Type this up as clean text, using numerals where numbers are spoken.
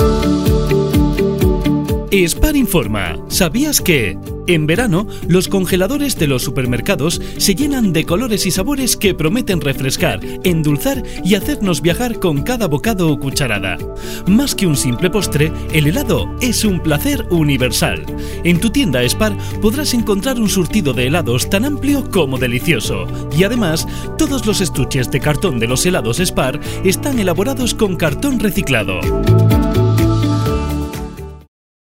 Spar informa. ¿Sabías que en verano los congeladores de los supermercados se llenan de colores y sabores que prometen refrescar, endulzar y hacernos viajar con cada bocado o cucharada? Más que un simple postre, el helado es un placer universal. En tu tienda Spar podrás encontrar un surtido de helados tan amplio como delicioso. Y además, todos los estuches de cartón de los helados Spar están elaborados con cartón reciclado.